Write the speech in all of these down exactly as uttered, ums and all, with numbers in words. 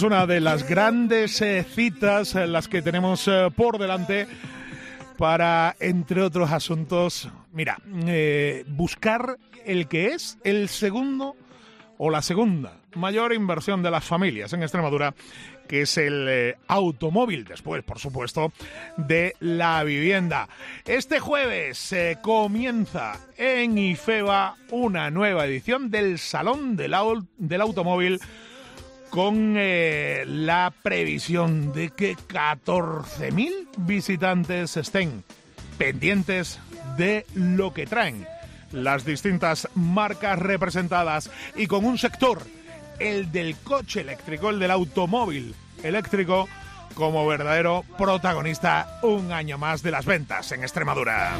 es una de las grandes eh, citas en las que tenemos eh, por delante para, entre otros asuntos, mira, eh, buscar el que es el segundo o la segunda mayor inversión de las familias en Extremadura, que es el eh, automóvil, después, por supuesto, de la vivienda. Este jueves se eh, comienza en IFEBA una nueva edición del Salón del, Au- del Automóvil, con eh, la previsión de que catorce mil visitantes estén pendientes de lo que traen las distintas marcas representadas, y con un sector, el del coche eléctrico, el del automóvil eléctrico, como verdadero protagonista un año más de las ventas en Extremadura.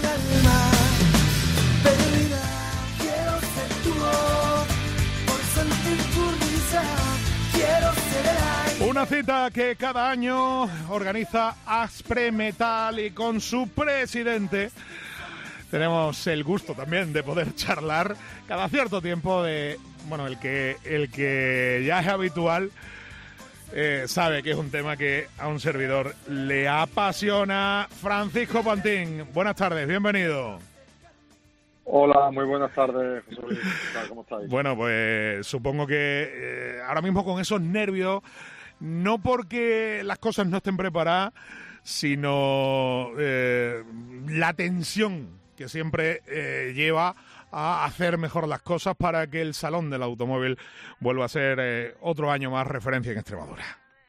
Una cita que cada año organiza Aspre Metal, y con su presidente tenemos el gusto también de poder charlar cada cierto tiempo de, bueno, el que el que ya es habitual eh, sabe que es un tema que a un servidor le apasiona. Francisco Pantín, buenas tardes, bienvenido. Hola, muy buenas tardes, José Luis. ¿Cómo estáis? Bueno, pues supongo que eh, ahora mismo con esos nervios, no porque las cosas no estén preparadas, sino eh, la tensión que siempre eh, lleva a hacer mejor las cosas para que el Salón del Automóvil vuelva a ser eh, otro año más referencia en Extremadura.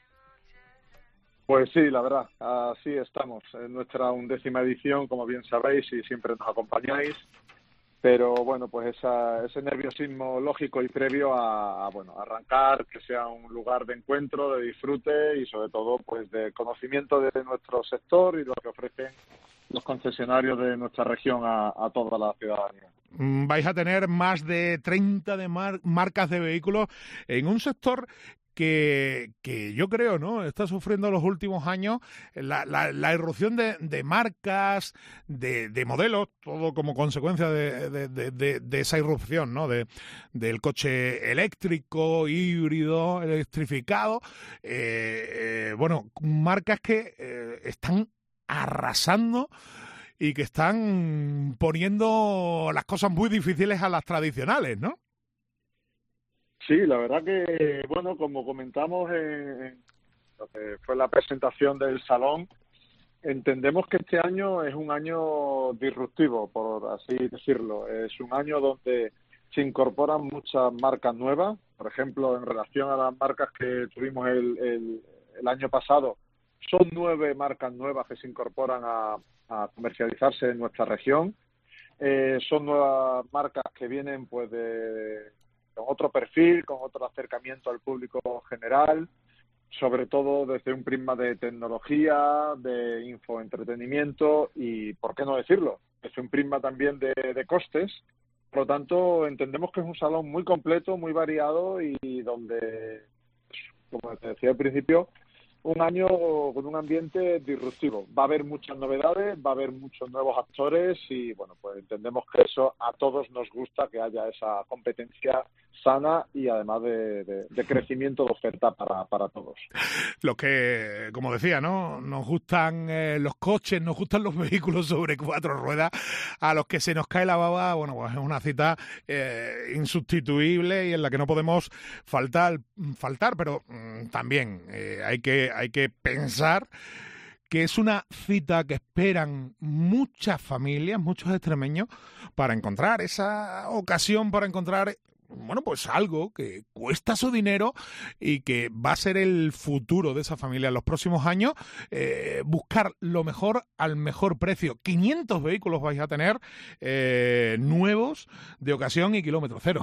Pues sí, la verdad, así estamos. En nuestra undécima edición, como bien sabéis, y siempre nos acompañáis. Pero bueno, pues esa, ese nerviosismo lógico y previo a, a bueno arrancar, que sea un lugar de encuentro, de disfrute y sobre todo pues de conocimiento de nuestro sector y lo que ofrecen los concesionarios de nuestra región a, a toda la ciudadanía. Vais a tener más de treinta de mar- marcas de vehículos en un sector que, que yo creo, ¿no?, está sufriendo en los últimos años la, la, la irrupción de, de marcas, de, de modelos, todo como consecuencia de, de, de, de, de esa irrupción, ¿no?, de, del coche eléctrico, híbrido, electrificado. Eh, eh, bueno, marcas que eh, están arrasando y que están poniendo las cosas muy difíciles a las tradicionales, ¿no? Sí, la verdad que, bueno, como comentamos en lo que fue la presentación del salón, entendemos que este año es un año disruptivo, por así decirlo. Es un año donde se incorporan muchas marcas nuevas. Por ejemplo, en relación a las marcas que tuvimos el, el, el año pasado, son nueve marcas nuevas que se incorporan a, a comercializarse en nuestra región. Eh, son nuevas marcas que vienen pues de con otro perfil, con otro acercamiento al público general, sobre todo desde un prisma de tecnología, de infoentretenimiento y, ¿por qué no decirlo?, desde un prisma también de, de costes. Por lo tanto, entendemos que es un salón muy completo, muy variado y donde, como te decía al principio, un año con un ambiente disruptivo. Va a haber muchas novedades, va a haber muchos nuevos actores y, bueno, pues entendemos que eso a todos nos gusta, que haya esa competencia sana y además de, de, de crecimiento de oferta para, para todos. Los que, como decía, ¿no?, nos gustan eh, los coches, nos gustan los vehículos sobre cuatro ruedas, a los que se nos cae la baba, bueno, pues es una cita eh, insustituible y en la que no podemos faltar, faltar pero mmm, también eh, hay que, hay que pensar que es una cita que esperan muchas familias, muchos extremeños, para encontrar esa ocasión, para encontrar, bueno, pues algo que cuesta su dinero y que va a ser el futuro de esa familia en los próximos años. Eh, buscar lo mejor al mejor precio. quinientos vehículos vais a tener eh, nuevos, de ocasión y kilómetro cero.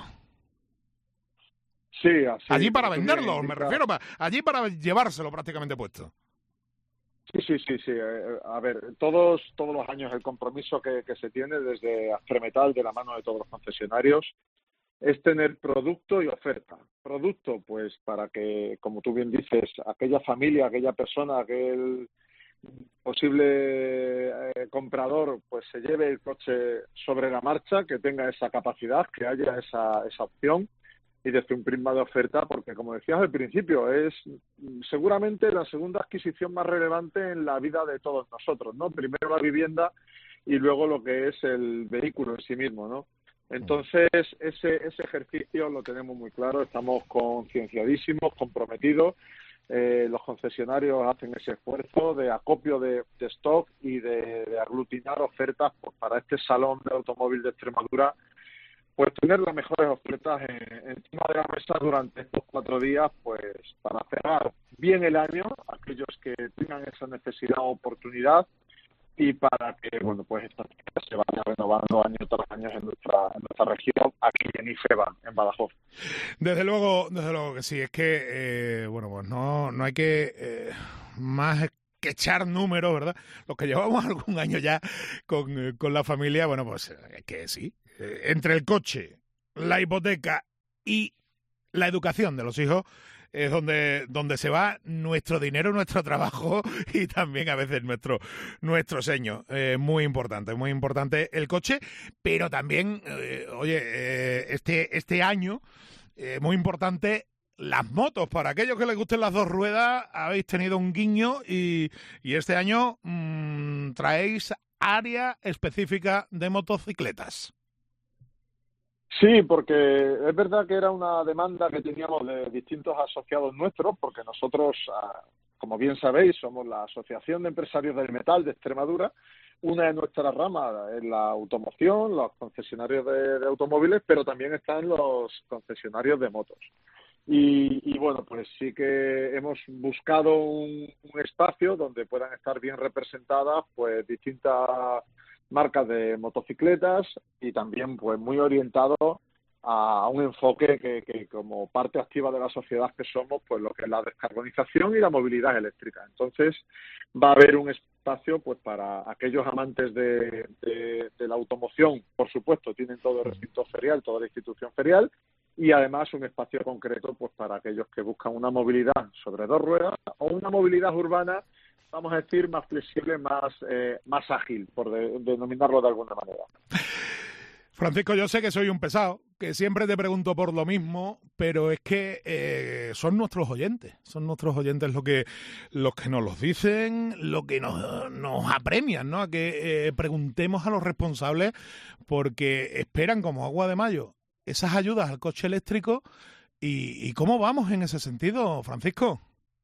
Sí, así. Allí para venderlo, me refiero, allí para llevárselo prácticamente puesto. Sí, sí, sí, sí. A ver, todos todos los años el compromiso que, que se tiene desde Aspre Metal, de la mano de todos los concesionarios, es tener producto y oferta. Producto, pues para que, como tú bien dices, aquella familia, aquella persona, aquel posible eh, comprador, pues se lleve el coche sobre la marcha, que tenga esa capacidad, que haya esa, esa opción. y desde un prisma de oferta, porque como decías al principio, es seguramente la segunda adquisición más relevante en la vida de todos nosotros, ¿no? Primero la vivienda y luego lo que es el vehículo en sí mismo, ¿no? Entonces, ese, ese ejercicio lo tenemos muy claro, estamos concienciadísimos, comprometidos. Eh, los concesionarios hacen ese esfuerzo de acopio de, de stock y de, de aglutinar ofertas pues, para este salón de automóvil de Extremadura, pues tener las mejores ofertas en, encima de la mesa durante estos cuatro días, pues para cerrar bien el año, aquellos que tengan esa necesidad o oportunidad, y para que, bueno, pues estas fiestas se vayan renovando año tras año en nuestra, en nuestra región, aquí en IFEBA, en Badajoz. Desde luego, desde luego que sí, es que, eh, bueno, pues no, no hay que eh, más que echar números, ¿verdad? Los que llevamos algún año ya con, eh, con la familia, bueno, pues es que sí, eh, entre el coche, la hipoteca y la educación de los hijos, es donde, donde se va nuestro dinero, nuestro trabajo y también a veces nuestro, nuestro seño. Eh, muy importante, muy importante el coche, pero también, eh, oye, eh, este, este año, eh, muy importante las motos. Para aquellos que les gusten las dos ruedas, habéis tenido un guiño y, y este año mmm, traéis área específica de motocicletas. Sí, porque es verdad que era una demanda que teníamos de distintos asociados nuestros, porque nosotros, como bien sabéis, somos la Asociación de Empresarios del Metal de Extremadura. Una de nuestras ramas es la automoción, los concesionarios de, de automóviles, pero también están los concesionarios de motos. Y, y bueno, pues sí que hemos buscado un, un espacio donde puedan estar bien representadas pues distintas marcas de motocicletas y también pues muy orientado a un enfoque que, que como parte activa de la sociedad que somos, pues lo que es la descarbonización y la movilidad eléctrica. Entonces va a haber un espacio pues para aquellos amantes de, de, de la automoción, por supuesto, tienen todo el recinto ferial, toda la institución ferial, y además un espacio concreto pues para aquellos que buscan una movilidad sobre dos ruedas o una movilidad urbana, vamos a decir, más flexible, más eh, más ágil, por de, denominarlo de alguna manera. Francisco, yo sé que soy un pesado, que siempre te pregunto por lo mismo, pero es que eh, son nuestros oyentes, son nuestros oyentes los que los que nos los dicen, lo que nos, nos apremian, ¿no? A que eh, preguntemos a los responsables, porque esperan como agua de mayo esas ayudas al coche eléctrico. ¿Y, y cómo vamos en ese sentido, Francisco?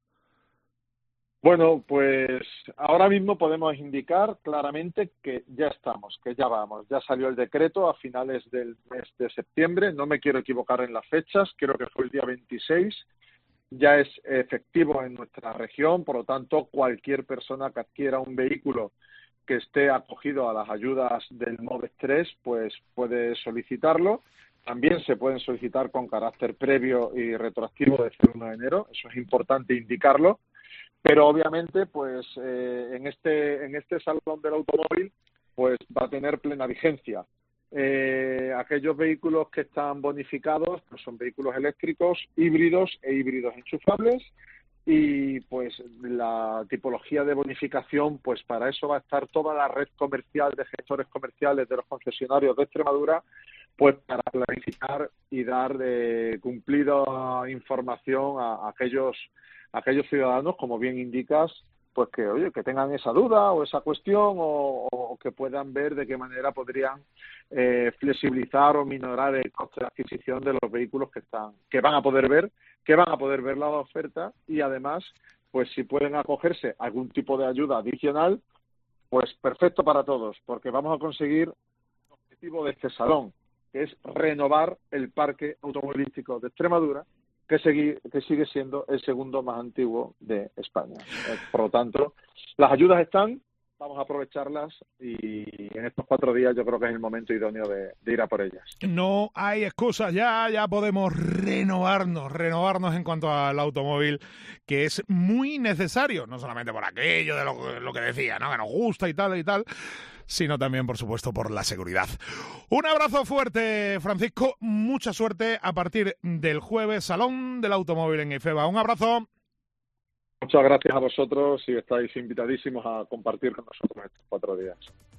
Bueno, pues ahora mismo podemos indicar claramente que ya estamos, que ya vamos. Ya salió el decreto a finales del mes de septiembre, no me quiero equivocar en las fechas, creo que fue el día veintiséis. Ya es efectivo en nuestra región, por lo tanto, cualquier persona que adquiera un vehículo que esté acogido a las ayudas del MOVES tres, pues puede solicitarlo. También se pueden solicitar con carácter previo y retroactivo desde el uno de enero, eso es importante indicarlo. Pero obviamente, pues eh, en este en este salón del automóvil, pues va a tener plena vigencia. Eh, aquellos vehículos que están bonificados, pues son vehículos eléctricos, híbridos e híbridos enchufables. Y pues la tipología de bonificación, pues para eso va a estar toda la red comercial de gestores comerciales de los concesionarios de Extremadura, pues para planificar y dar de cumplida información a, a aquellos aquellos ciudadanos, como bien indicas, pues que oye que tengan esa duda o esa cuestión o, o que puedan ver de qué manera podrían eh, flexibilizar o minorar el coste de adquisición de los vehículos que están que van a poder ver que van a poder ver la oferta y además pues si pueden acogerse a algún tipo de ayuda adicional, pues perfecto para todos, porque vamos a conseguir el objetivo de este salón, que es renovar el parque automovilístico de Extremadura, que, segui, que sigue siendo el segundo más antiguo de España. Por lo tanto, las ayudas están, vamos a aprovecharlas y en estos cuatro días yo creo que es el momento idóneo de, de ir a por ellas. No hay excusas, ya, ya podemos renovarnos, renovarnos en cuanto al automóvil, que es muy necesario, no solamente por aquello de lo, lo que decía, ¿no? Que nos gusta y tal y tal, sino también, por supuesto, por la seguridad. Un abrazo fuerte, Francisco. Mucha suerte a partir del jueves, Salón del Automóvil en IFEBA. Un abrazo. Muchas gracias a vosotros y estáis invitadísimos a compartir con nosotros estos cuatro días.